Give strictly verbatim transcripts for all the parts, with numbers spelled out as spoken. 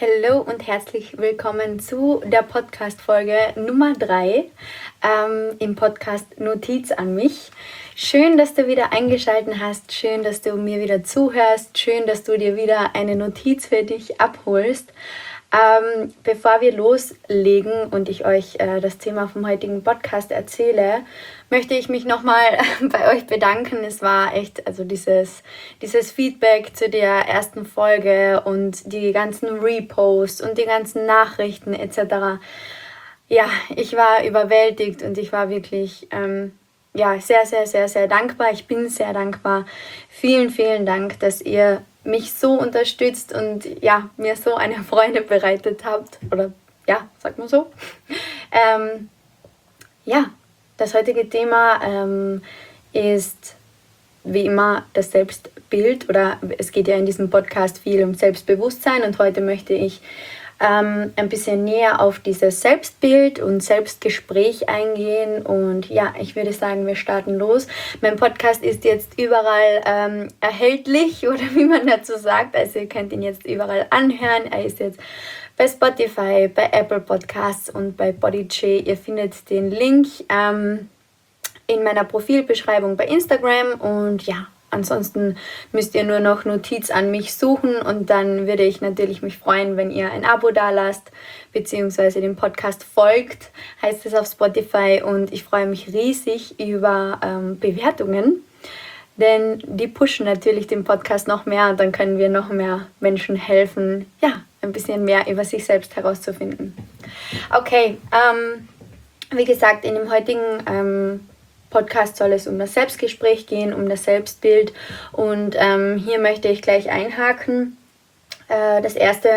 Hallo und herzlich willkommen zu der Podcast-Folge Nummer drei ähm, im Podcast Notiz an mich. Schön, dass du wieder eingeschaltet hast, schön, dass du mir wieder zuhörst, schön, dass du dir wieder eine Notiz für dich abholst. Ähm, bevor wir loslegen und ich euch äh, das Thema vom heutigen Podcast erzähle, möchte ich mich nochmal bei euch bedanken. Es war echt, also dieses, dieses Feedback zu der ersten Folge und die ganzen Reposts und die ganzen Nachrichten et cetera. Ja, ich war überwältigt und ich war wirklich ähm, ja, sehr, sehr, sehr, sehr dankbar. Ich bin sehr dankbar. Vielen, vielen Dank, dass ihr mich so unterstützt und ja, mir so eine Freude bereitet habt. Oder ja, sagt man so. Ähm, ja, das heutige Thema ähm, ist wie immer das Selbstbild, oder es geht ja in diesem Podcast viel um Selbstbewusstsein und heute möchte ich ähm, ein bisschen näher auf dieses Selbstbild und Selbstgespräch eingehen und ja, ich würde sagen, wir starten los. Mein Podcast ist jetzt überall ähm, erhältlich oder wie man dazu sagt, also ihr könnt ihn jetzt überall anhören, er ist jetzt bei Spotify, bei Apple Podcasts und bei Podigy. Ihr findet den Link ähm, in meiner Profilbeschreibung bei Instagram und ja, ansonsten müsst ihr nur noch Notiz an mich suchen und dann würde ich natürlich mich freuen, wenn ihr ein Abo da lasst, beziehungsweise dem Podcast folgt, heißt es auf Spotify, und ich freue mich riesig über ähm, Bewertungen, denn die pushen natürlich den Podcast noch mehr und dann können wir noch mehr Menschen helfen, ja, ein bisschen mehr über sich selbst herauszufinden. Okay, ähm, wie gesagt, in dem heutigen ähm, Podcast soll es um das Selbstgespräch gehen, um das Selbstbild und ähm, hier möchte ich gleich einhaken. Äh, das erste,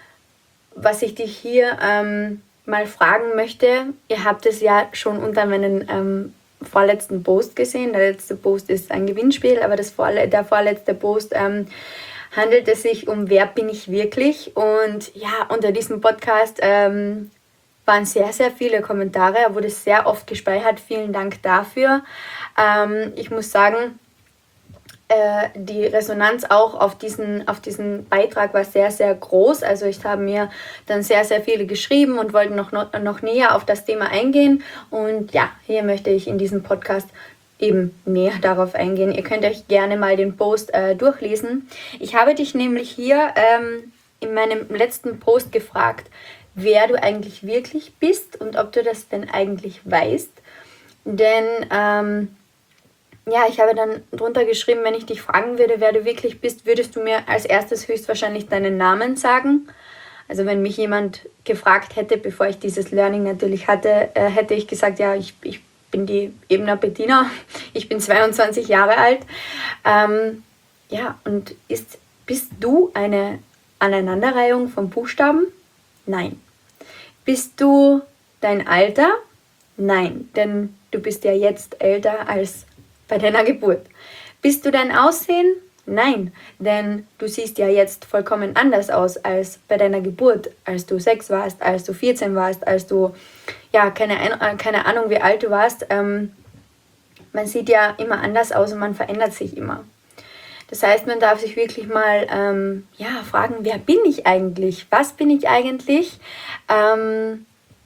was ich dich hier ähm, mal fragen möchte, ihr habt es ja schon unter meinen ähm, vorletzten Post gesehen. Der letzte Post ist ein Gewinnspiel, aber das vorle- der vorletzte Post ähm, handelt es sich um Wer bin ich wirklich? Und ja, unter diesem Podcast ähm, waren sehr, sehr viele Kommentare. Er wurde sehr oft gespeichert. Vielen Dank dafür. Ähm, ich muss sagen, äh, die Resonanz auch auf diesen, auf diesen Beitrag war sehr, sehr groß. Also ich habe mir dann sehr, sehr viele geschrieben und wollten noch, noch, noch näher auf das Thema eingehen. Und ja, hier möchte ich in diesem Podcast eben näher darauf eingehen. Ihr könnt euch gerne mal den Post äh, durchlesen. Ich habe dich nämlich hier ähm, in meinem letzten Post gefragt, wer du eigentlich wirklich bist und ob du das denn eigentlich weißt. Denn ähm, ja, ich habe dann drunter geschrieben, wenn ich dich fragen würde, wer du wirklich bist, würdest du mir als erstes höchstwahrscheinlich deinen Namen sagen. Also wenn mich jemand gefragt hätte, bevor ich dieses Learning natürlich hatte, äh, hätte ich gesagt, ja, ich, ich bin die Ebner Bettina, ich bin zweiundzwanzig Jahre alt. Ähm, ja, und ist, bist du eine Aneinanderreihung von Buchstaben? Nein. Bist du dein Alter? Nein, denn du bist ja jetzt älter als bei deiner Geburt. Bist du dein Aussehen? Nein, denn du siehst ja jetzt vollkommen anders aus als bei deiner Geburt, als du sechs warst, als du vierzehn warst, als du, ja, keine, keine Ahnung, wie alt du warst. Ähm, man sieht ja immer anders aus und man verändert sich immer. Das heißt, man darf sich wirklich mal ähm, ja, fragen, wer bin ich eigentlich? Was bin ich eigentlich? Ähm,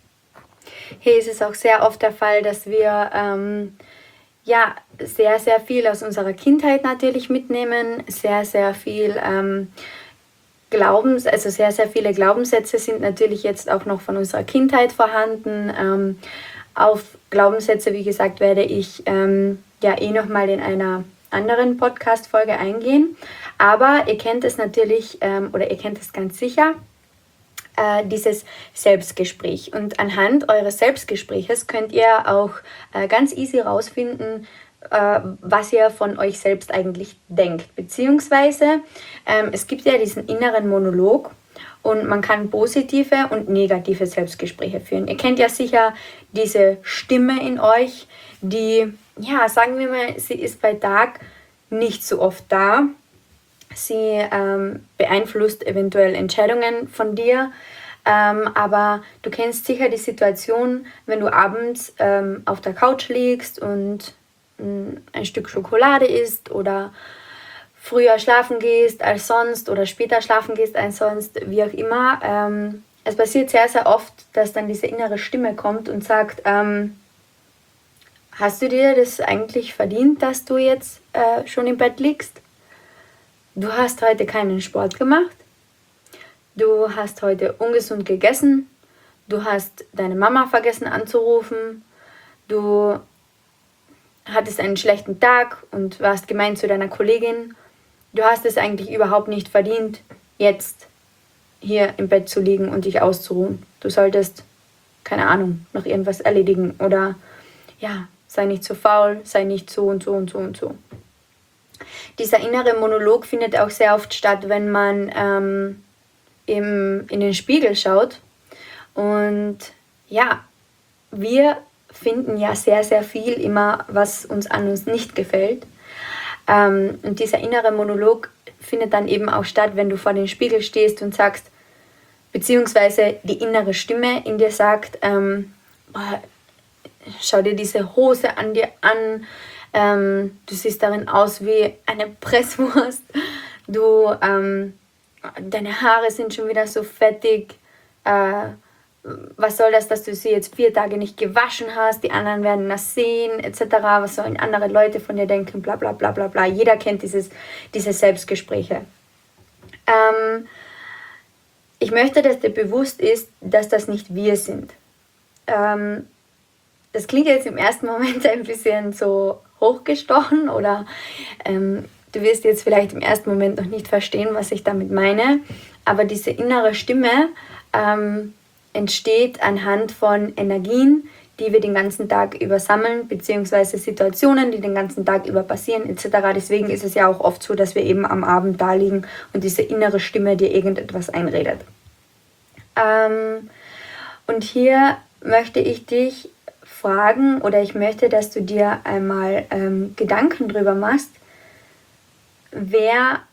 hier ist es auch sehr oft der Fall, dass wir ähm, ja, sehr, sehr viel aus unserer Kindheit natürlich mitnehmen. Sehr, sehr viel ähm, Glaubens, also sehr, sehr viele Glaubenssätze sind natürlich jetzt auch noch von unserer Kindheit vorhanden. Ähm, auf Glaubenssätze, wie gesagt, werde ich ähm, ja eh nochmal in einer anderen Podcast-Folge eingehen. Aber ihr kennt es natürlich, ähm, oder ihr kennt es ganz sicher, äh, dieses Selbstgespräch. Und anhand eures Selbstgespräches könnt ihr auch äh, ganz easy rausfinden, äh, was ihr von euch selbst eigentlich denkt. Beziehungsweise ähm, es gibt ja diesen inneren Monolog und man kann positive und negative Selbstgespräche führen. Ihr kennt ja sicher diese Stimme in euch, die, ja, sagen wir mal, sie ist bei Tag nicht so oft da. Sie ähm, beeinflusst eventuell Entscheidungen von dir, ähm, aber du kennst sicher die Situation, wenn du abends ähm, auf der Couch liegst und mh, ein Stück Schokolade isst oder früher schlafen gehst als sonst oder später schlafen gehst als sonst, wie auch immer. Ähm, es passiert sehr, sehr oft, dass dann diese innere Stimme kommt und sagt, ähm, hast du dir das eigentlich verdient, dass du jetzt äh, schon im Bett liegst? Du hast heute keinen Sport gemacht. Du hast heute ungesund gegessen. Du hast deine Mama vergessen anzurufen. Du hattest einen schlechten Tag und warst gemein zu deiner Kollegin. Du hast es eigentlich überhaupt nicht verdient, jetzt hier im Bett zu liegen und dich auszuruhen. Du solltest, keine Ahnung, noch irgendwas erledigen oder ja, sei nicht so faul, sei nicht so und so und so und so. Dieser innere Monolog findet auch sehr oft statt, wenn man ähm, im, in den Spiegel schaut. Und ja, wir finden ja sehr, sehr viel immer, was uns an uns nicht gefällt. Ähm, und dieser innere Monolog findet dann eben auch statt, wenn du vor dem Spiegel stehst und sagst, beziehungsweise die innere Stimme in dir sagt, ähm, boah, schau dir diese Hose an dir an, ähm, du siehst darin aus wie eine Presswurst, du, ähm, deine Haare sind schon wieder so fettig, äh, was soll das, dass du sie jetzt vier Tage nicht gewaschen hast, die anderen werden das sehen, et cetera. Was sollen andere Leute von dir denken, bla bla bla bla bla. Jeder kennt dieses, diese Selbstgespräche. Ähm, ich möchte, dass dir bewusst ist, dass das nicht wir sind. Ähm, das klingt jetzt im ersten Moment ein bisschen so hochgestochen oder ähm, du wirst jetzt vielleicht im ersten Moment noch nicht verstehen, was ich damit meine, aber diese innere Stimme ähm, entsteht anhand von Energien, die wir den ganzen Tag über sammeln, beziehungsweise Situationen, die den ganzen Tag über passieren, et cetera. Deswegen ist es ja auch oft so, dass wir eben am Abend da liegen und diese innere Stimme dir irgendetwas einredet. Ähm, und hier möchte ich dich fragen oder ich möchte, dass du dir einmal ähm, Gedanken drüber machst, wer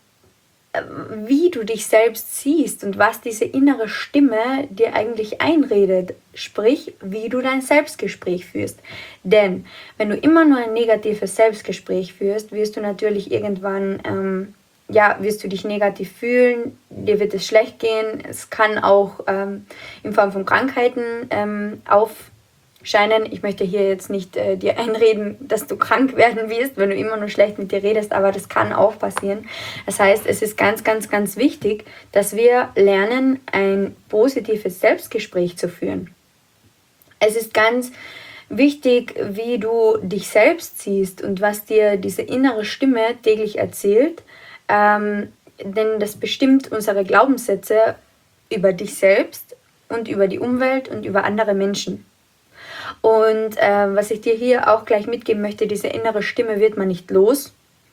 wie du dich selbst siehst und was diese innere Stimme dir eigentlich einredet, sprich, wie du dein Selbstgespräch führst. Denn wenn du immer nur ein negatives Selbstgespräch führst, wirst du natürlich irgendwann, ähm, ja, wirst du dich negativ fühlen, dir wird es schlecht gehen, es kann auch ähm, in Form von Krankheiten ähm, auf scheinen. Ich möchte hier jetzt nicht äh, dir einreden, dass du krank werden wirst, wenn du immer nur schlecht mit dir redest, aber das kann auch passieren. Das heißt, es ist ganz, ganz, ganz wichtig, dass wir lernen, ein positives Selbstgespräch zu führen. Es ist ganz wichtig, wie du dich selbst siehst und was dir diese innere Stimme täglich erzählt, ähm, denn das bestimmt unsere Glaubenssätze über dich selbst und über die Umwelt und über andere Menschen. Und äh, was ich dir hier auch gleich mitgeben möchte, diese innere Stimme wird man nicht los.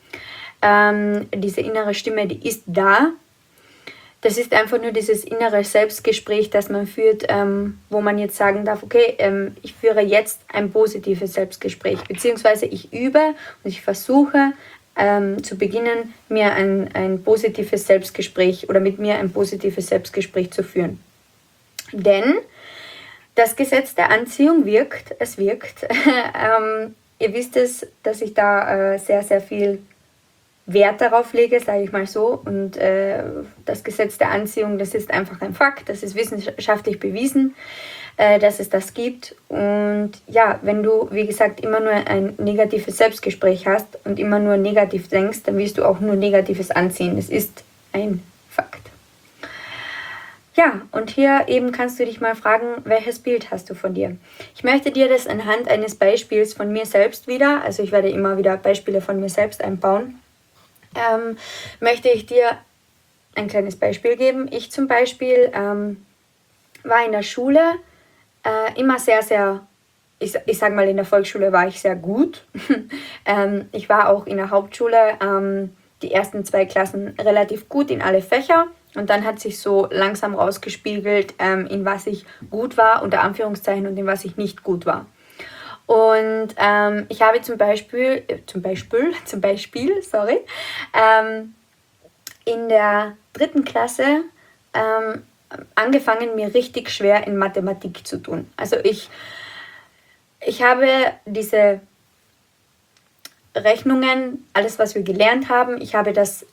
Ähm, diese innere Stimme, die ist da. Das ist einfach nur dieses innere Selbstgespräch, das man führt, ähm, wo man jetzt sagen darf, okay, ähm, ich führe jetzt ein positives Selbstgespräch, beziehungsweise ich übe und ich versuche ähm, zu beginnen, mir ein, ein positives Selbstgespräch oder mit mir ein positives Selbstgespräch zu führen. Denn das Gesetz der Anziehung wirkt, es wirkt. ähm, ihr wisst es, dass ich da äh, sehr, sehr viel Wert darauf lege, sage ich mal so. Und äh, das Gesetz der Anziehung, das ist einfach ein Fakt, das ist wissenschaftlich bewiesen, äh, dass es das gibt. Und ja, wenn du, wie gesagt, immer nur ein negatives Selbstgespräch hast und immer nur negativ denkst, dann wirst du auch nur Negatives anziehen. Das ist ein Fakt. Ja, und hier eben kannst du dich mal fragen, welches Bild hast du von dir? Ich möchte dir das anhand eines Beispiels von mir selbst wieder, also ich werde immer wieder Beispiele von mir selbst einbauen, ähm, möchte ich dir ein kleines Beispiel geben. Ich zum Beispiel ähm, war in der Schule äh, immer sehr, sehr, ich, ich sage mal in der Volksschule war ich sehr gut. ähm, ich war auch in der Hauptschule ähm, die ersten zwei Klassen relativ gut in alle Fächer. Und dann hat sich so langsam rausgespiegelt, ähm, in was ich gut war, unter Anführungszeichen, und in was ich nicht gut war. Und ähm, ich habe zum Beispiel, äh, zum Beispiel, zum Beispiel, sorry, ähm, in der dritten Klasse ähm, angefangen, mir richtig schwer in Mathematik zu tun. Also ich, ich habe diese Rechnungen, alles was wir gelernt haben, ich habe das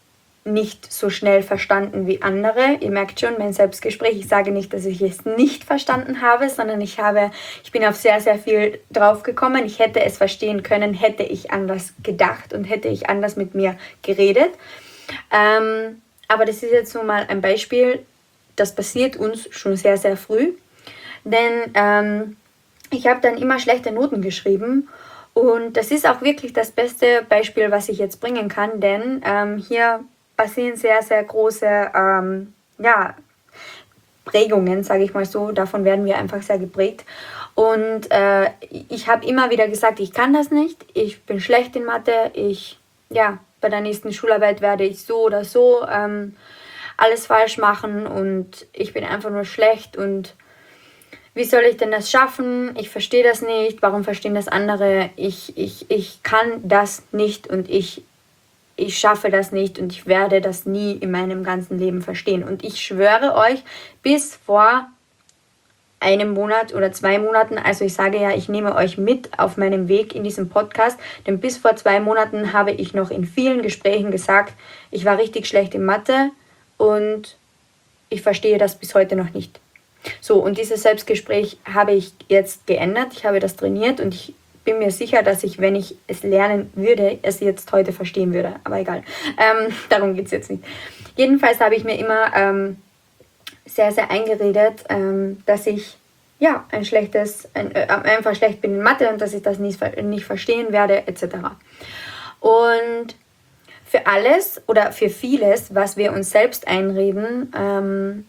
nicht so schnell verstanden wie andere. Ihr merkt schon, mein Selbstgespräch, ich sage nicht, dass ich es nicht verstanden habe, sondern ich habe, ich bin auf sehr, sehr viel drauf gekommen. Ich hätte es verstehen können, hätte ich anders gedacht und hätte ich anders mit mir geredet. Ähm, aber das ist jetzt so mal ein Beispiel, das passiert uns schon sehr, sehr früh. Denn ähm, ich habe dann immer schlechte Noten geschrieben. Und das ist auch wirklich das beste Beispiel, was ich jetzt bringen kann, denn ähm, hier passieren sehr, sehr große ähm, ja, Prägungen, sage ich mal so. Davon werden wir einfach sehr geprägt. Und äh, ich habe immer wieder gesagt, ich kann das nicht, ich bin schlecht in Mathe, ich, ja, bei der nächsten Schularbeit werde ich so oder so ähm, alles falsch machen und ich bin einfach nur schlecht und wie soll ich denn das schaffen? Ich verstehe das nicht, warum verstehen das andere? Ich, ich, ich kann das nicht und ich Ich schaffe das nicht und ich werde das nie in meinem ganzen Leben verstehen. Und ich schwöre euch, bis vor einem Monat oder zwei Monaten, also ich sage ja, ich nehme euch mit auf meinem Weg in diesem Podcast, denn bis vor zwei Monaten habe ich noch in vielen Gesprächen gesagt, ich war richtig schlecht in Mathe und ich verstehe das bis heute noch nicht. So, und dieses Selbstgespräch habe ich jetzt geändert, ich habe das trainiert und ich bin mir sicher, dass ich, wenn ich es lernen würde, es jetzt heute verstehen würde. Aber egal, ähm, darum geht es jetzt nicht. Jedenfalls habe ich mir immer ähm, sehr, sehr eingeredet, ähm, dass ich ja, ein schlechtes, ein, äh, einfach schlecht bin in Mathe und dass ich das nicht, nicht verstehen werde, et cetera. Und für alles oder für vieles, was wir uns selbst einreden, ähm,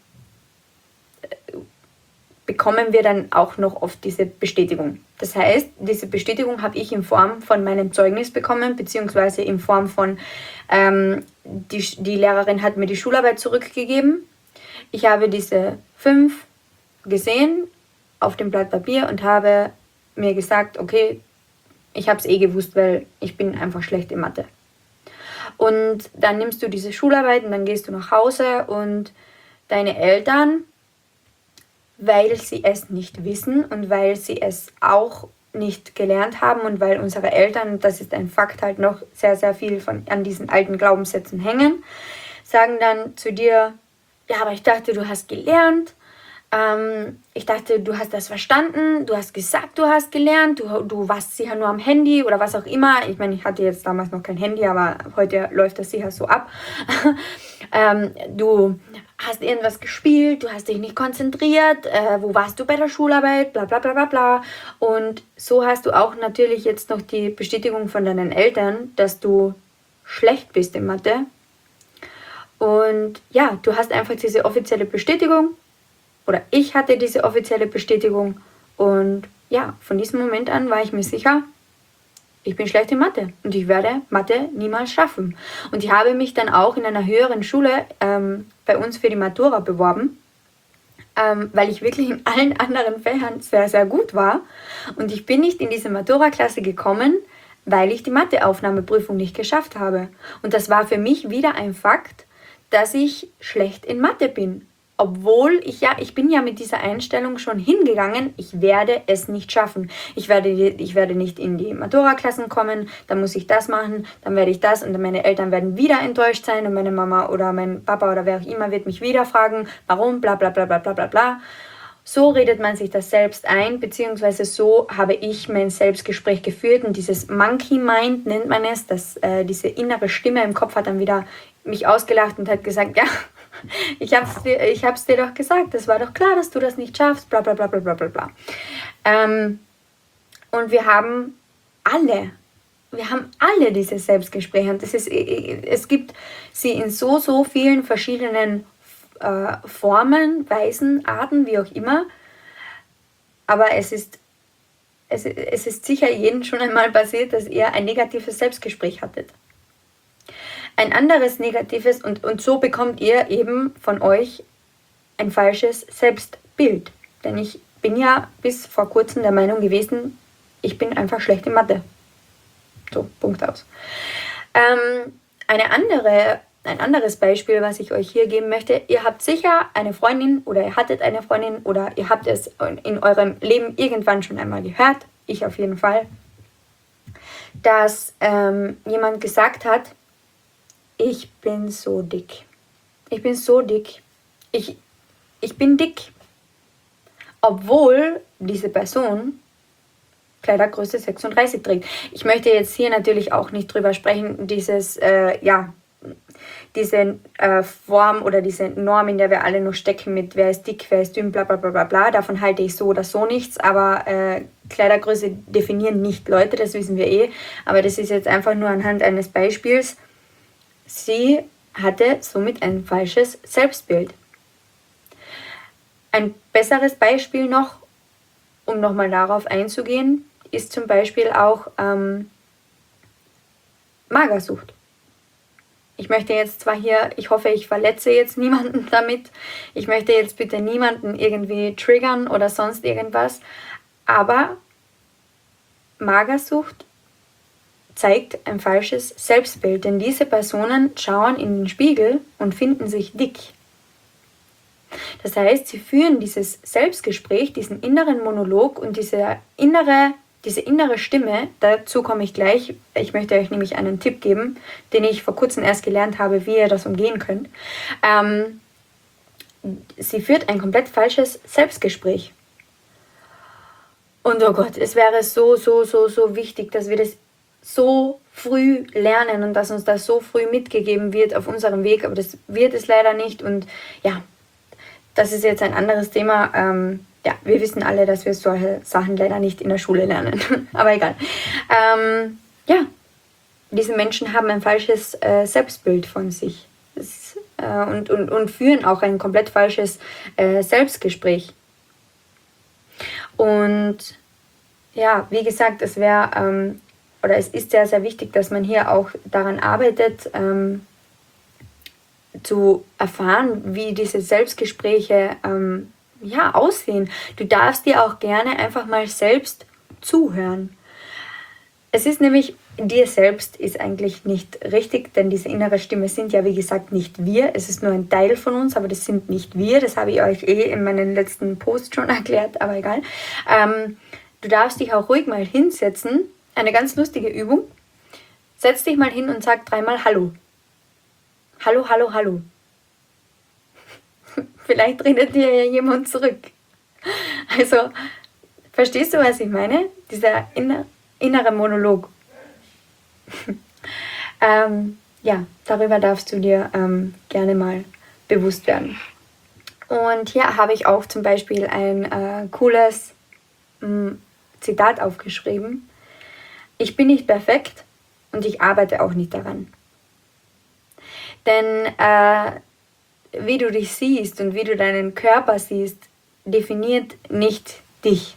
bekommen wir dann auch noch oft diese Bestätigung. Das heißt, diese Bestätigung habe ich in Form von meinem Zeugnis bekommen, beziehungsweise in Form von, ähm, die, die Lehrerin hat mir die Schularbeit zurückgegeben. Ich habe diese fünf gesehen auf dem Blatt Papier und habe mir gesagt, okay, ich habe es eh gewusst, weil ich bin einfach schlecht in Mathe. Und dann nimmst du diese Schularbeit und dann gehst du nach Hause und deine Eltern, weil sie es nicht wissen und weil sie es auch nicht gelernt haben und weil unsere Eltern, das ist ein Fakt, halt noch sehr, sehr viel von, an diesen alten Glaubenssätzen hängen, sagen dann zu dir, ja, aber ich dachte, du hast gelernt, ähm, ich dachte, du hast das verstanden, du hast gesagt, du hast gelernt, du, du warst sicher nur am Handy oder was auch immer. Ich meine, ich hatte jetzt damals noch kein Handy, aber heute läuft das sicher so ab. ähm, du hast irgendwas gespielt, du hast dich nicht konzentriert, äh, wo warst du bei der Schularbeit, bla bla bla bla bla. Und so hast du auch natürlich jetzt noch die Bestätigung von deinen Eltern, dass du schlecht bist in Mathe. Und ja, du hast einfach diese offizielle Bestätigung, oder ich hatte diese offizielle Bestätigung. Und ja, von diesem Moment an war ich mir sicher, ich bin schlecht in Mathe und ich werde Mathe niemals schaffen. Und ich habe mich dann auch in einer höheren Schule ähm, bei uns für die Matura beworben, ähm, weil ich wirklich in allen anderen Fächern sehr, sehr gut war. Und ich bin nicht in diese Matura-Klasse gekommen, weil ich die Mathe-Aufnahmeprüfung nicht geschafft habe. Und das war für mich wieder ein Fakt, dass ich schlecht in Mathe bin. Obwohl ich ja, ich bin ja mit dieser Einstellung schon hingegangen, ich werde es nicht schaffen. Ich werde, ich werde nicht in die Matura-Klassen kommen, dann muss ich das machen, dann werde ich das und meine Eltern werden wieder enttäuscht sein und meine Mama oder mein Papa oder wer auch immer wird mich wieder fragen, warum, bla bla bla bla bla bla bla. So redet man sich das selbst ein, beziehungsweise so habe ich mein Selbstgespräch geführt und dieses Monkey Mind nennt man es, dass äh, diese innere Stimme im Kopf hat dann wieder mich ausgelacht und hat gesagt, ja, ich hab's dir, ich hab's dir doch gesagt, das war doch klar, dass du das nicht schaffst, bla bla bla bla bla bla. Ähm, und wir haben alle, wir haben alle diese Selbstgespräche und das ist, es gibt sie in so, so vielen verschiedenen äh, Formen, Weisen, Arten, wie auch immer, aber es ist, es, es ist sicher jedem schon einmal passiert, dass ihr ein negatives Selbstgespräch hattet. Ein anderes negatives und, und so bekommt ihr eben von euch ein falsches Selbstbild. Denn ich bin ja bis vor kurzem der Meinung gewesen, ich bin einfach schlecht in Mathe. So, Punkt aus. Ähm, eine andere, ein anderes Beispiel, was ich euch hier geben möchte. Ihr habt sicher eine Freundin oder ihr hattet eine Freundin oder ihr habt es in eurem Leben irgendwann schon einmal gehört, ich auf jeden Fall, dass ähm, jemand gesagt hat, ich bin so dick. Ich bin so dick. Ich, ich bin dick. Obwohl diese Person Kleidergröße sechsunddreißig trägt. Ich möchte jetzt hier natürlich auch nicht drüber sprechen, dieses, äh, ja, diese äh, Form oder diese Norm, in der wir alle noch stecken mit wer ist dick, wer ist dünn, bla bla bla bla bla. Davon halte ich so oder so nichts, aber äh, Kleidergröße definieren nicht Leute, das wissen wir eh. Aber das ist jetzt einfach nur anhand eines Beispiels. Sie hatte somit ein falsches Selbstbild. Ein besseres Beispiel noch, um nochmal darauf einzugehen, ist zum Beispiel auch ähm, Magersucht. Ich möchte jetzt zwar hier, ich hoffe, ich verletze jetzt niemanden damit. Ich möchte jetzt bitte niemanden irgendwie triggern oder sonst irgendwas. Aber Magersucht zeigt ein falsches Selbstbild. Denn diese Personen schauen in den Spiegel und finden sich dick. Das heißt, sie führen dieses Selbstgespräch, diesen inneren Monolog und diese innere, diese innere Stimme, dazu komme ich gleich. Ich möchte euch nämlich einen Tipp geben, den ich vor kurzem erst gelernt habe, wie ihr das umgehen könnt. Ähm, sie führt ein komplett falsches Selbstgespräch. Und oh Gott, es wäre so, so, so, so wichtig, dass wir das so früh lernen und dass uns das so früh mitgegeben wird auf unserem Weg, aber das wird es leider nicht und ja, das ist jetzt ein anderes Thema. Ähm, ja, wir wissen alle, dass wir solche Sachen leider nicht in der Schule lernen. Aber egal. Ähm, ja, diese Menschen haben ein falsches äh, Selbstbild von sich. Das, äh, und, und, und führen auch ein komplett falsches äh, Selbstgespräch. Und ja, wie gesagt, es wäre, ähm, oder es ist sehr, sehr wichtig, dass man hier auch daran arbeitet, ähm, zu erfahren, wie diese Selbstgespräche ähm, ja, aussehen. Du darfst dir auch gerne einfach mal selbst zuhören. Es ist nämlich, dir selbst ist eigentlich nicht richtig, denn diese innere Stimme sind ja wie gesagt nicht wir. Es ist nur ein Teil von uns, aber das sind nicht wir. Das habe ich euch eh in meinen letzten Posts schon erklärt, aber egal. Ähm, du darfst dich auch ruhig mal hinsetzen. Eine ganz lustige Übung. Setz dich mal hin und sag dreimal Hallo. Hallo, hallo, hallo. Vielleicht redet dir ja jemand zurück. Also, verstehst du, was ich meine? Dieser inner, innere Monolog. ähm, ja, darüber darfst du dir ähm, gerne mal bewusst werden. Und hier habe ich auch zum Beispiel ein äh, cooles mh, Zitat aufgeschrieben. Ich bin nicht perfekt und ich arbeite auch nicht daran. Denn äh, wie du dich siehst und wie du deinen Körper siehst, definiert nicht dich.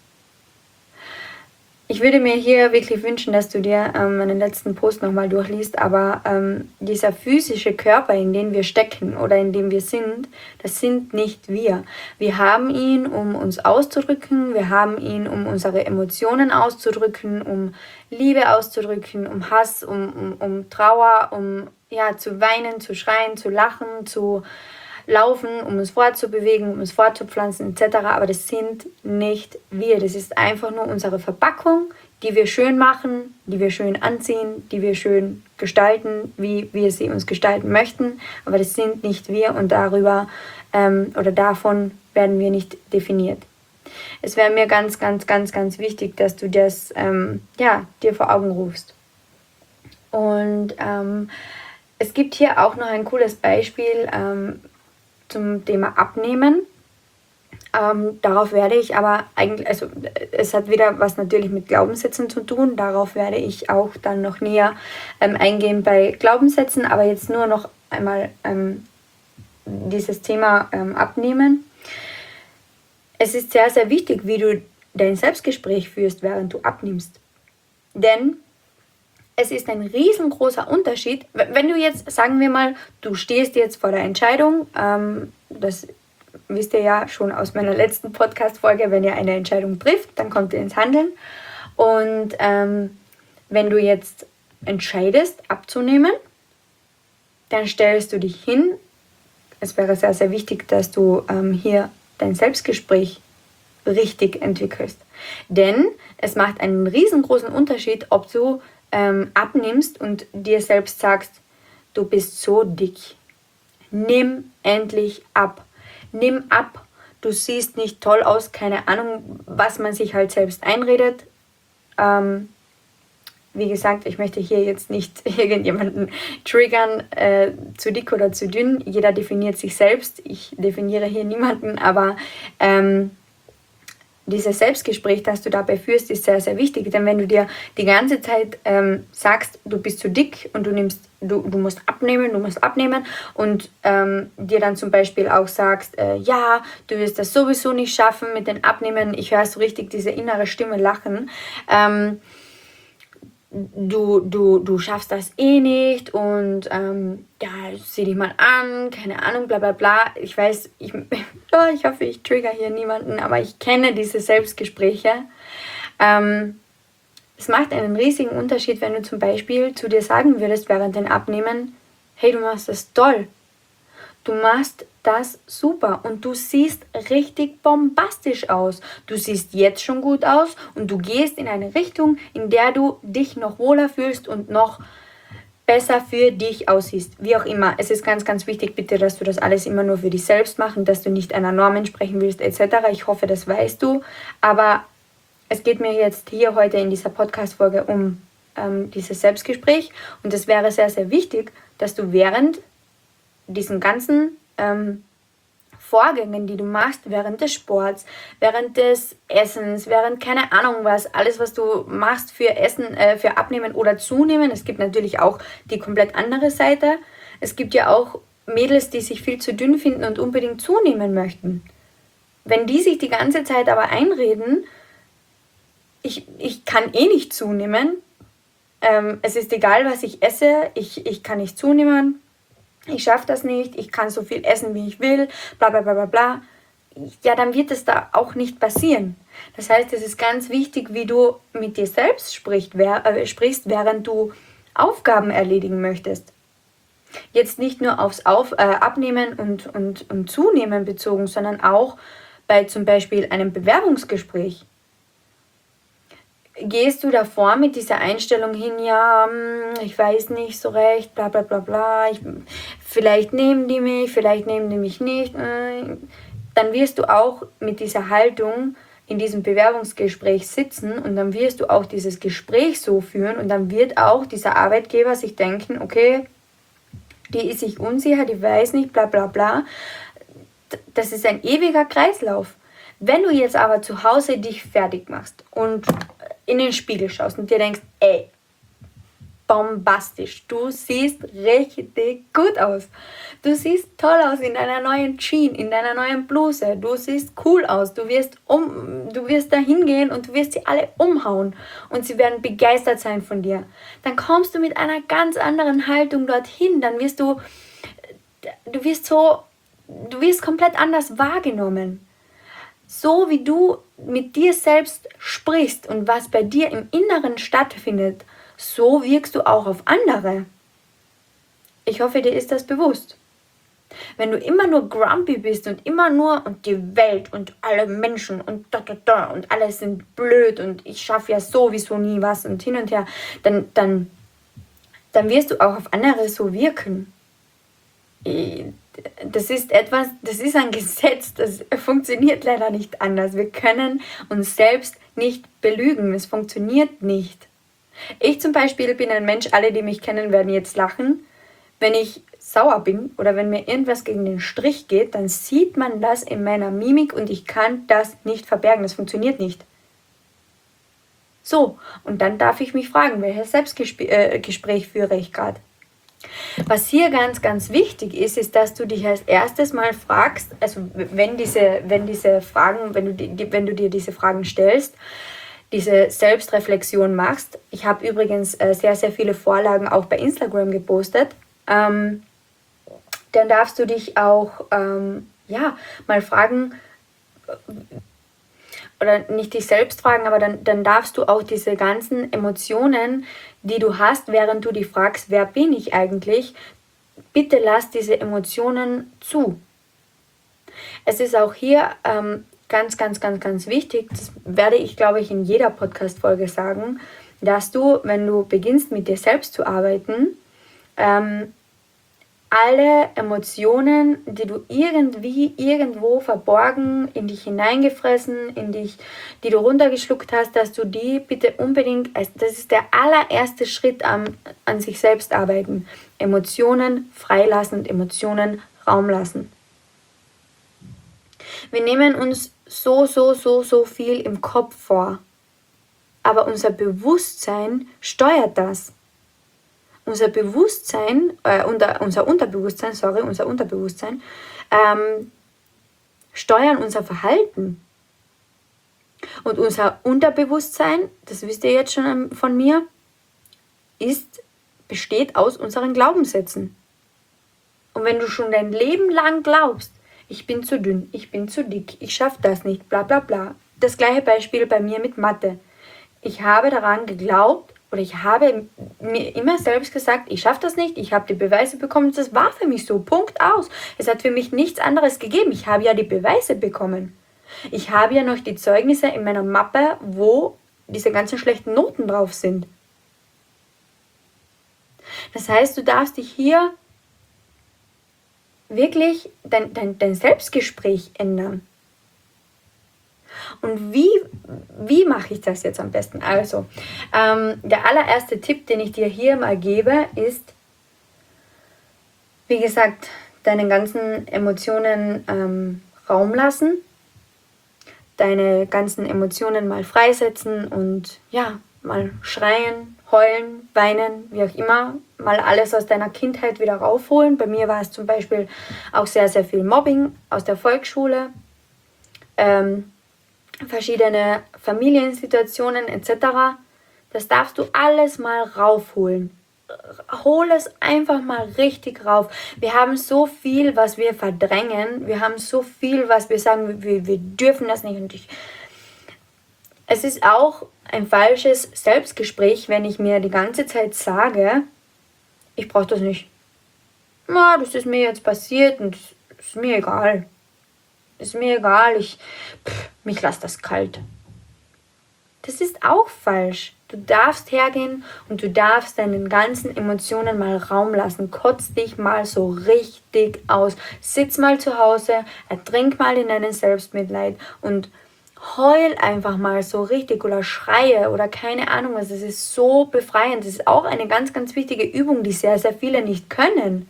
Ich würde mir hier wirklich wünschen, dass du dir ähm, meinen letzten Post nochmal durchliest, aber ähm, dieser physische Körper, in dem wir stecken oder in dem wir sind, das sind nicht wir. Wir haben ihn, um uns auszudrücken, wir haben ihn, um unsere Emotionen auszudrücken, um Liebe auszudrücken, um Hass, um, um, um Trauer, um ja, zu weinen, zu schreien, zu lachen, zu laufen, um uns fortzubewegen, um uns fortzupflanzen et cetera. Aber das sind nicht wir. Das ist einfach nur unsere Verpackung, die wir schön machen, die wir schön anziehen, die wir schön gestalten, wie wir sie uns gestalten möchten. Aber das sind nicht wir und darüber ähm, oder davon werden wir nicht definiert. Es wäre mir ganz, ganz, ganz, ganz wichtig, dass du das ähm, ja, dir vor Augen rufst. Und ähm, es gibt hier auch noch ein cooles Beispiel ähm, zum Thema Abnehmen. Ähm, darauf werde ich aber eigentlich, also es hat wieder was natürlich mit Glaubenssätzen zu tun, darauf werde ich auch dann noch näher ähm, eingehen bei Glaubenssätzen, aber jetzt nur noch einmal ähm, dieses Thema ähm, Abnehmen. Es ist sehr, sehr wichtig, wie du dein Selbstgespräch führst, während du abnimmst. Denn es ist ein riesengroßer Unterschied, wenn du jetzt, sagen wir mal, du stehst jetzt vor der Entscheidung, ähm, das wisst ihr ja schon aus meiner letzten Podcast-Folge, wenn ihr eine Entscheidung trifft, dann kommt ihr ins Handeln. Und ähm, wenn du jetzt entscheidest, abzunehmen, dann stellst du dich hin. Es wäre sehr, sehr wichtig, dass du ähm, hier dein Selbstgespräch richtig entwickelst. Denn es macht einen riesengroßen Unterschied, ob du ähm, abnimmst und dir selbst sagst, du bist so dick. Nimm endlich ab. Nimm ab. Du siehst nicht toll aus, keine Ahnung, was man sich halt selbst einredet. Ähm, wie gesagt, ich möchte hier jetzt nicht irgendjemanden triggern, äh, zu dick oder zu dünn. Jeder definiert sich selbst. Ich definiere hier niemanden, aber ähm, dieses Selbstgespräch, das du dabei führst, ist sehr, sehr wichtig. Denn wenn du dir die ganze Zeit ähm, sagst, du bist zu dick und du nimmst, du, du musst abnehmen, du musst abnehmen und ähm, dir dann zum Beispiel auch sagst, äh, ja, du wirst das sowieso nicht schaffen mit den Abnehmen, ich höre so richtig diese innere Stimme lachen, ähm, du, du, du schaffst das eh nicht und ähm, ja, sieh dich mal an, keine Ahnung, bla bla bla. Ich weiß, ich, oh, ich hoffe, ich trigger hier niemanden, aber ich kenne diese Selbstgespräche. Ähm, es macht einen riesigen Unterschied, wenn du zum Beispiel zu dir sagen würdest während dem Abnehmen, hey, du machst das toll. Du machst das super und du siehst richtig bombastisch aus. Du siehst jetzt schon gut aus und du gehst in eine Richtung, in der du dich noch wohler fühlst und noch besser für dich aussiehst. Wie auch immer. Es ist ganz, ganz wichtig, bitte, dass du das alles immer nur für dich selbst machst und dass du nicht einer Norm entsprechen willst et cetera. Ich hoffe, das weißt du. Aber es geht mir jetzt hier heute in dieser Podcast-Folge um ähm, dieses Selbstgespräch und es wäre sehr, sehr wichtig, dass du während diesen ganzen ähm, Vorgängen, die du machst, während des Sports, während des Essens, während keine Ahnung was, alles was du machst für Essen, äh, für Abnehmen oder Zunehmen. Es gibt natürlich auch die komplett andere Seite. Es gibt ja auch Mädels, die sich viel zu dünn finden und unbedingt zunehmen möchten. Wenn die sich die ganze Zeit aber einreden, ich, ich kann eh nicht zunehmen, ähm, es ist egal, was ich esse, ich, ich kann nicht zunehmen, ich schaffe das nicht, ich kann so viel essen, wie ich will, bla bla bla bla bla, ja, dann wird es da auch nicht passieren. Das heißt, es ist ganz wichtig, wie du mit dir selbst sprichst, wer, äh, sprichst, während du Aufgaben erledigen möchtest. Jetzt nicht nur aufs Auf, äh, Abnehmen und, und, und Zunehmen bezogen, sondern auch bei zum Beispiel einem Bewerbungsgespräch. Gehst du davor mit dieser Einstellung hin, ja, ich weiß nicht so recht, bla bla bla bla, ich, vielleicht nehmen die mich, vielleicht nehmen die mich nicht, dann wirst du auch mit dieser Haltung in diesem Bewerbungsgespräch sitzen und dann wirst du auch dieses Gespräch so führen und dann wird auch dieser Arbeitgeber sich denken, okay, die ist sich unsicher, die weiß nicht, bla bla bla. Das ist ein ewiger Kreislauf. Wenn du jetzt aber zu Hause dich fertig machst und in den Spiegel schaust und dir denkst, ey, bombastisch, du siehst richtig gut aus. Du siehst toll aus in deiner neuen Jeans, in deiner neuen Bluse, du siehst cool aus, du wirst, um, du wirst da hingehen und du wirst sie alle umhauen und sie werden begeistert sein von dir. Dann kommst du mit einer ganz anderen Haltung dorthin, dann wirst du, du wirst so, du wirst komplett anders wahrgenommen. So wie du mit dir selbst sprichst und was bei dir im Inneren stattfindet, so wirkst du auch auf andere. Ich hoffe, dir ist das bewusst. Wenn du immer nur grumpy bist und immer nur und die Welt und alle Menschen und da, da, da und alle sind blöd und ich schaffe ja sowieso nie was und hin und her, dann, dann, dann wirst du auch auf andere so wirken. Das ist etwas, das ist ein Gesetz, das funktioniert leider nicht anders. Wir können uns selbst nicht belügen, es funktioniert nicht. Ich zum Beispiel bin ein Mensch, alle, die mich kennen, werden jetzt lachen. Wenn ich sauer bin oder wenn mir irgendwas gegen den Strich geht, dann sieht man das in meiner Mimik und ich kann das nicht verbergen, das funktioniert nicht. So, und dann darf ich mich fragen, welches Selbstgespräch führe ich gerade? Was hier ganz, ganz wichtig ist, ist, dass du dich als erstes mal fragst, also wenn diese, wenn diese Fragen, wenn du, die, wenn du dir diese Fragen stellst, diese Selbstreflexion machst. Ich habe übrigens äh, sehr, sehr viele Vorlagen auch bei Instagram gepostet. Ähm, dann darfst du dich auch ähm, ja, mal fragen, oder nicht dich selbst fragen, aber dann, dann darfst du auch diese ganzen Emotionen, die du hast, während du dich fragst, wer bin ich eigentlich, bitte lass diese Emotionen zu. Es ist auch hier ähm, ganz, ganz, ganz, ganz wichtig, das werde ich, glaube ich, in jeder Podcast-Folge sagen, dass du, wenn du beginnst, mit dir selbst zu arbeiten, ähm, alle Emotionen, die du irgendwie irgendwo verborgen, in dich hineingefressen, in dich, die du runtergeschluckt hast, dass du die bitte unbedingt, als das ist der allererste Schritt an, an sich selbst arbeiten. Emotionen freilassen und Emotionen Raum lassen. Wir nehmen uns so, so, so, so viel im Kopf vor. Aber unser Bewusstsein steuert das. Unser Bewusstsein, äh, unter, unser Unterbewusstsein, sorry, unser Unterbewusstsein, ähm, steuern unser Verhalten. Und unser Unterbewusstsein, das wisst ihr jetzt schon von mir, ist, besteht aus unseren Glaubenssätzen. Und wenn du schon dein Leben lang glaubst, ich bin zu dünn, ich bin zu dick, ich schaffe das nicht, bla bla bla. Das gleiche Beispiel bei mir mit Mathe. Ich habe daran geglaubt oder ich habe mir immer selbst gesagt, ich schaffe das nicht, ich habe die Beweise bekommen, das war für mich so, Punkt aus. Es hat für mich nichts anderes gegeben, ich habe ja die Beweise bekommen. Ich habe ja noch die Zeugnisse in meiner Mappe, wo diese ganzen schlechten Noten drauf sind. Das heißt, du darfst dich hier wirklich dein, dein, dein Selbstgespräch ändern. Und wie, wie mache ich das jetzt am besten? Also, ähm, der allererste Tipp, den ich dir hier mal gebe, ist, wie gesagt, deinen ganzen Emotionen ähm, Raum lassen, deine ganzen Emotionen mal freisetzen und ja, mal schreien, heulen, weinen, wie auch immer, mal alles aus deiner Kindheit wieder raufholen. Bei mir war es zum Beispiel auch sehr, sehr viel Mobbing aus der Volksschule, ähm, verschiedene Familiensituationen et cetera. Das darfst du alles mal raufholen. Hol es einfach mal richtig rauf. Wir haben so viel, was wir verdrängen. Wir haben so viel, was wir sagen, wir, wir dürfen das nicht. Und ich, es ist auch ein falsches Selbstgespräch, wenn ich mir die ganze Zeit sage, ich brauche das nicht. Na, das ist mir jetzt passiert und es ist mir egal. Ist mir egal, ich, pff, mich lässt das kalt. Das ist auch falsch. Du darfst hergehen und du darfst deinen ganzen Emotionen mal Raum lassen. Kotz dich mal so richtig aus. Sitz mal zu Hause, ertrink mal in deinem Selbstmitleid und heul einfach mal so richtig oder schreie oder keine Ahnung was. Das ist so befreiend. Das ist auch eine ganz, ganz wichtige Übung, die sehr, sehr viele nicht können.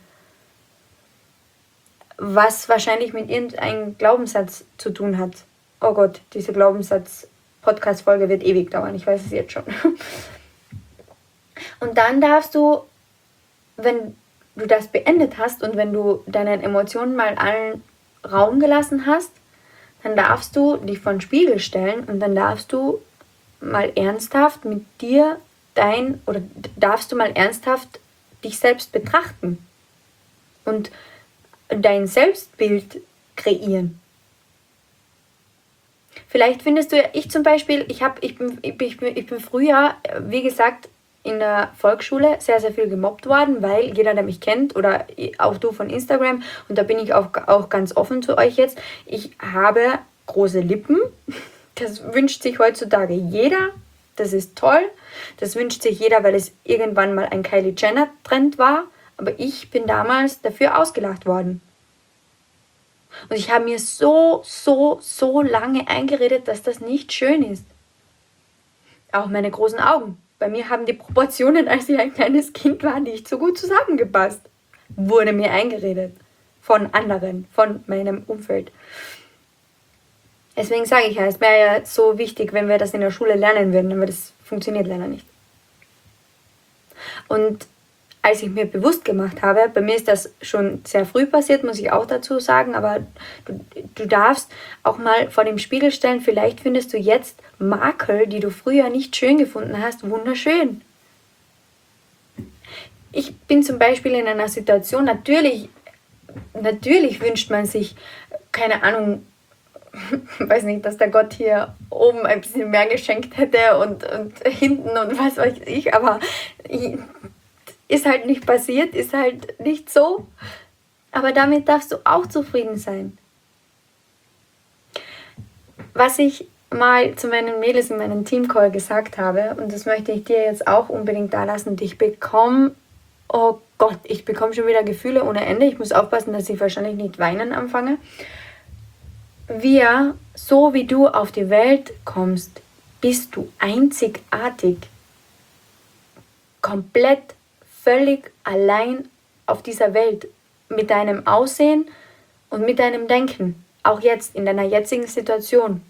Was wahrscheinlich mit irgendeinem Glaubenssatz zu tun hat. Oh Gott, diese Glaubenssatz-Podcast-Folge wird ewig dauern, ich weiß es jetzt schon. Und dann darfst du, wenn du das beendet hast und wenn du deinen Emotionen mal allen Raum gelassen hast, dann darfst du dich vor den Spiegel stellen und dann darfst du mal ernsthaft mit dir dein, oder darfst du mal ernsthaft dich selbst betrachten und dein Selbstbild kreieren. Vielleicht findest du ja, ich zum Beispiel, ich, hab, ich, bin, ich, bin, ich bin früher, wie gesagt, in der Volksschule sehr, sehr viel gemobbt worden, weil jeder, der mich kennt oder auch du von Instagram, und da bin ich auch, auch ganz offen zu euch jetzt, ich habe große Lippen. Das wünscht sich heutzutage jeder. Das ist toll. Das wünscht sich jeder, weil es irgendwann mal ein Kylie Jenner-Trend war. Aber ich bin damals dafür ausgelacht worden. Und ich habe mir so, so, so lange eingeredet, dass das nicht schön ist. Auch meine großen Augen. Bei mir haben die Proportionen, als ich ein kleines Kind war, nicht so gut zusammengepasst. Wurde mir eingeredet. Von anderen, von meinem Umfeld. Deswegen sage ich ja, es wäre ja so wichtig, wenn wir das in der Schule lernen würden, aber das funktioniert leider nicht. Und als ich mir bewusst gemacht habe, bei mir ist das schon sehr früh passiert, muss ich auch dazu sagen, aber du, du darfst auch mal vor dem Spiegel stellen, vielleicht findest du jetzt Makel, die du früher nicht schön gefunden hast, wunderschön. Ich bin zum Beispiel in einer Situation, natürlich, natürlich wünscht man sich, keine Ahnung, weiß nicht, dass der Gott hier oben ein bisschen mehr geschenkt hätte und, und hinten und was weiß ich, aber ich, ist halt nicht passiert, ist halt nicht so. Aber damit darfst du auch zufrieden sein. Was ich mal zu meinen Mädels in meinem Teamcall gesagt habe, und das möchte ich dir jetzt auch unbedingt da lassen, und ich bekomme oh Gott, ich bekomme schon wieder Gefühle ohne Ende. Ich muss aufpassen, dass ich wahrscheinlich nicht weinen anfange. Wir, so wie du auf die Welt kommst, bist du einzigartig. Komplett, völlig allein auf dieser Welt. Mit deinem Aussehen und mit deinem Denken. Auch jetzt, in deiner jetzigen Situation.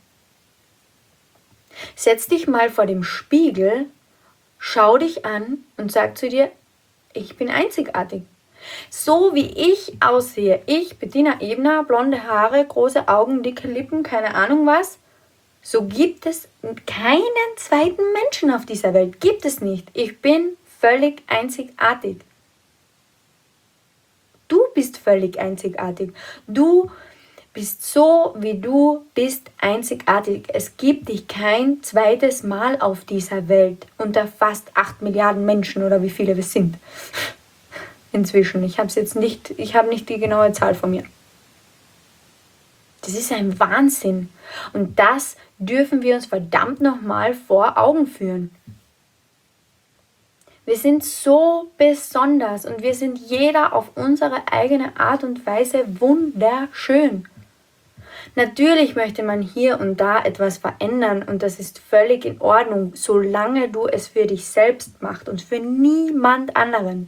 Setz dich mal vor dem Spiegel, schau dich an und sag zu dir, ich bin einzigartig. So wie ich aussehe, ich, Bettina Ebner, blonde Haare, große Augen, dicke Lippen, keine Ahnung was, so gibt es keinen zweiten Menschen auf dieser Welt. Gibt es nicht. Ich bin völlig einzigartig. Du bist völlig einzigartig. Du bist so, wie du bist, einzigartig. Es gibt dich kein zweites Mal auf dieser Welt unter fast acht Milliarden Menschen oder wie viele wir sind. Inzwischen. Ich habe jetzt nicht, ich habe nicht die genaue Zahl von mir. Das ist ein Wahnsinn. Und das dürfen wir uns verdammt nochmal vor Augen führen. Wir sind so besonders und wir sind jeder auf unsere eigene Art und Weise wunderschön. Natürlich möchte man hier und da etwas verändern und das ist völlig in Ordnung, solange du es für dich selbst machst und für niemand anderen.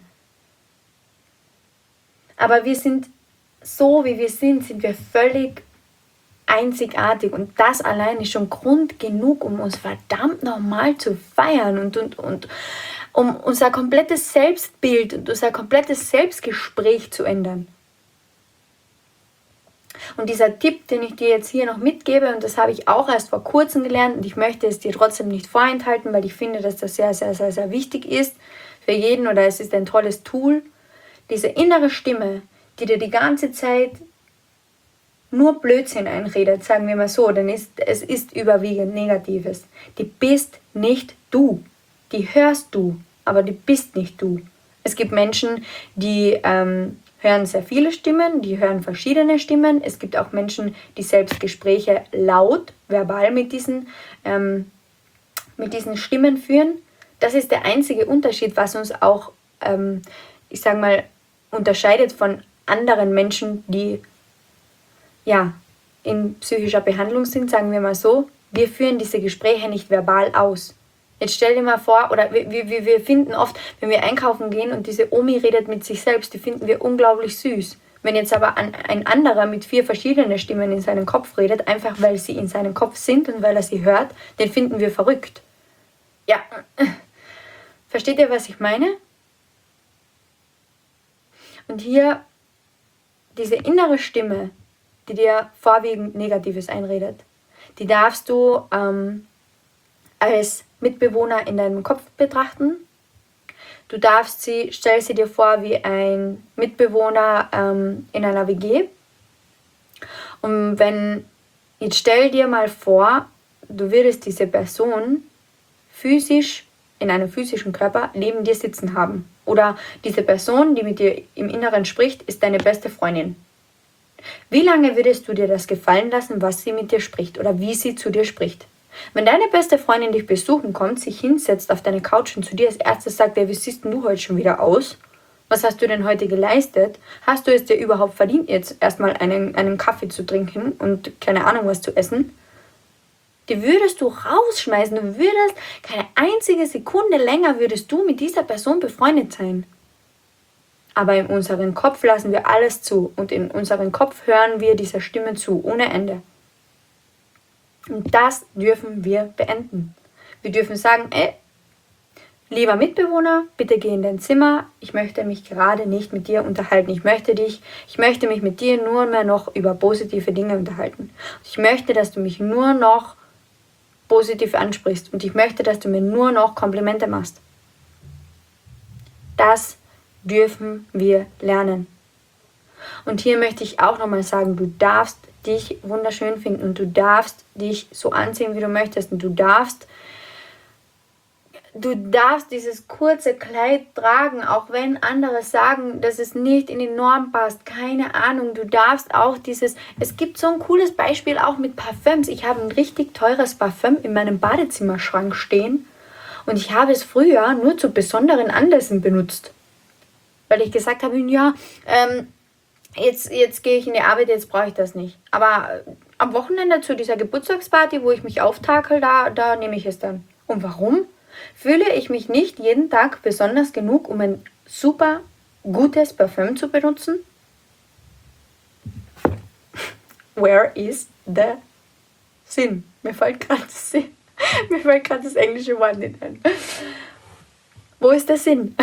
Aber wir sind so, wie wir sind, sind wir völlig einzigartig und das allein ist schon Grund genug, um uns verdammt nochmal zu feiern und, und, und um unser komplettes Selbstbild und unser komplettes Selbstgespräch zu ändern. Und dieser Tipp, den ich dir jetzt hier noch mitgebe, und das habe ich auch erst vor kurzem gelernt und ich möchte es dir trotzdem nicht vorenthalten, weil ich finde, dass das sehr, sehr, sehr, sehr wichtig ist für jeden oder es ist ein tolles Tool. Diese innere Stimme, die dir die ganze Zeit nur Blödsinn einredet, sagen wir mal so, denn es, es ist überwiegend Negatives. Die bist nicht du. Die hörst du, aber die bist nicht du. Es gibt Menschen, die ähm, hören sehr viele Stimmen, die hören verschiedene Stimmen. Es gibt auch Menschen, die selbst Gespräche laut, verbal mit diesen, ähm, mit diesen Stimmen führen. Das ist der einzige Unterschied, was uns auch, ähm, ich sage mal, unterscheidet von anderen Menschen, die ja, in psychischer Behandlung sind, sagen wir mal so. Wir führen diese Gespräche nicht verbal aus. Jetzt stell dir mal vor, oder wir, wir, wir finden oft, wenn wir einkaufen gehen und diese Omi redet mit sich selbst, die finden wir unglaublich süß. Wenn jetzt aber ein, ein anderer mit vier verschiedenen Stimmen in seinem Kopf redet, einfach weil sie in seinem Kopf sind und weil er sie hört, den finden wir verrückt. Ja, versteht ihr, was ich meine? Und hier diese innere Stimme, die dir vorwiegend Negatives einredet, die darfst du ähm, als Mitbewohner in deinem Kopf betrachten. Du darfst sie, stell sie dir vor wie ein Mitbewohner ähm, in einer W G. Und wenn, jetzt stell dir mal vor, du würdest diese Person physisch, in einem physischen Körper, neben dir sitzen haben. Oder diese Person, die mit dir im Inneren spricht, ist deine beste Freundin. Wie lange würdest du dir das gefallen lassen, was sie mit dir spricht oder wie sie zu dir spricht? Wenn deine beste Freundin dich besuchen kommt, sich hinsetzt auf deine Couch und zu dir als erstes sagt, wie siehst denn du heute schon wieder aus? Was hast du denn heute geleistet? Hast du es dir überhaupt verdient, jetzt erstmal einen, einen Kaffee zu trinken und keine Ahnung was zu essen? Die würdest du rausschmeißen, du würdest keine einzige Sekunde länger würdest du mit dieser Person befreundet sein. Aber in unserem Kopf lassen wir alles zu und in unserem Kopf hören wir dieser Stimme zu, ohne Ende. Und das dürfen wir beenden. Wir dürfen sagen, ey, lieber Mitbewohner, bitte geh in dein Zimmer, ich möchte mich gerade nicht mit dir unterhalten. Ich möchte dich, ich möchte mich mit dir nur mehr noch über positive Dinge unterhalten. Ich möchte, dass du mich nur noch positiv ansprichst und ich möchte, dass du mir nur noch Komplimente machst. Das dürfen wir lernen. Und hier möchte ich auch nochmal sagen, du darfst dich wunderschön finden und du darfst dich so anziehen, wie du möchtest und du darfst du darfst dieses kurze Kleid tragen, auch wenn andere sagen, dass es nicht in die Norm passt, keine Ahnung, du darfst auch dieses, es gibt so ein cooles Beispiel auch mit Parfüms, ich habe ein richtig teures Parfüm in meinem Badezimmerschrank stehen und ich habe es früher nur zu besonderen Anlässen benutzt. weil ich gesagt habe, ja, ähm, jetzt, jetzt gehe ich in die Arbeit, jetzt brauche ich das nicht. Aber am Wochenende zu dieser Geburtstagsparty, wo ich mich auftakel, da, da nehme ich es dann. Und warum? Fühle ich mich nicht jeden Tag besonders genug, um ein super gutes Parfüm zu benutzen? Where is the sin? Mir fällt gerade das, mir fällt gerade das englische Wort nicht ein. Wo ist der Sinn?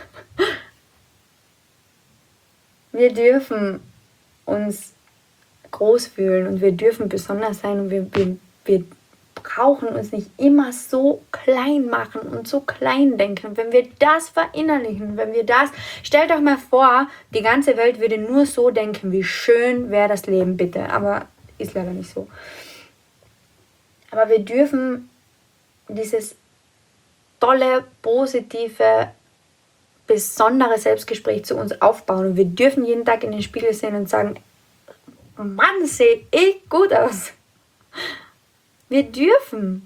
Wir dürfen uns groß fühlen und wir dürfen besonders sein und wir, wir, wir brauchen uns nicht immer so klein machen und so klein denken. Wenn wir das verinnerlichen, wenn wir das, stellt euch mal vor, die ganze Welt würde nur so denken, wie schön wäre das Leben, bitte. Aber ist leider nicht so. Aber wir dürfen dieses tolle, positive, besondere Selbstgespräch zu uns aufbauen. Und wir dürfen jeden Tag in den Spiegel sehen und sagen, Mann, sehe ich gut aus. Wir dürfen.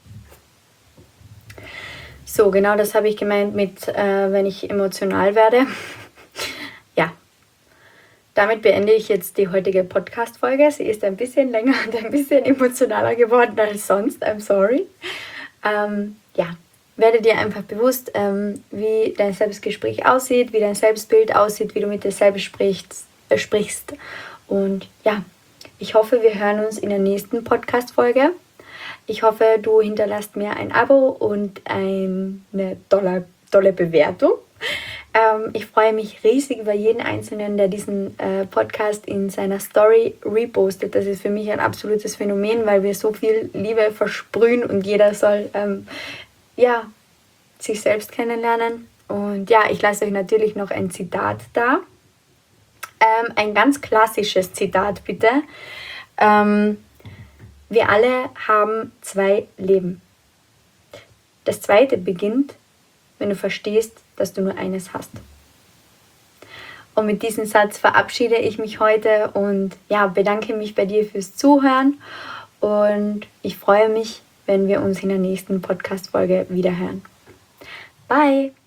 So, genau das habe ich gemeint mit, äh, wenn ich emotional werde. Ja, damit beende ich jetzt die heutige Podcast-Folge. Sie ist ein bisschen länger und ein bisschen emotionaler geworden als sonst. I'm sorry. Ähm, ja, werde dir einfach bewusst, ähm, wie dein Selbstgespräch aussieht, wie dein Selbstbild aussieht, wie du mit dir selbst sprichst. Äh, sprichst. Und ja, ich hoffe, wir hören uns in der nächsten Podcast-Folge. Ich hoffe, du hinterlässt mir ein Abo und eine tolle, tolle Bewertung. Ähm, ich freue mich riesig über jeden Einzelnen, der diesen äh, Podcast in seiner Story repostet. Das ist für mich ein absolutes Phänomen, weil wir so viel Liebe versprühen und jeder soll ähm, ja, sich selbst kennenlernen. Und ja, ich lasse euch natürlich noch ein Zitat da. Ähm, ein ganz klassisches Zitat, bitte. Ähm, wir alle haben zwei Leben. Das zweite beginnt, wenn du verstehst, dass du nur eines hast. Und mit diesem Satz verabschiede ich mich heute und ja, bedanke mich bei dir fürs Zuhören. Und ich freue mich, wenn wir uns in der nächsten Podcast-Folge wiederhören. Bye!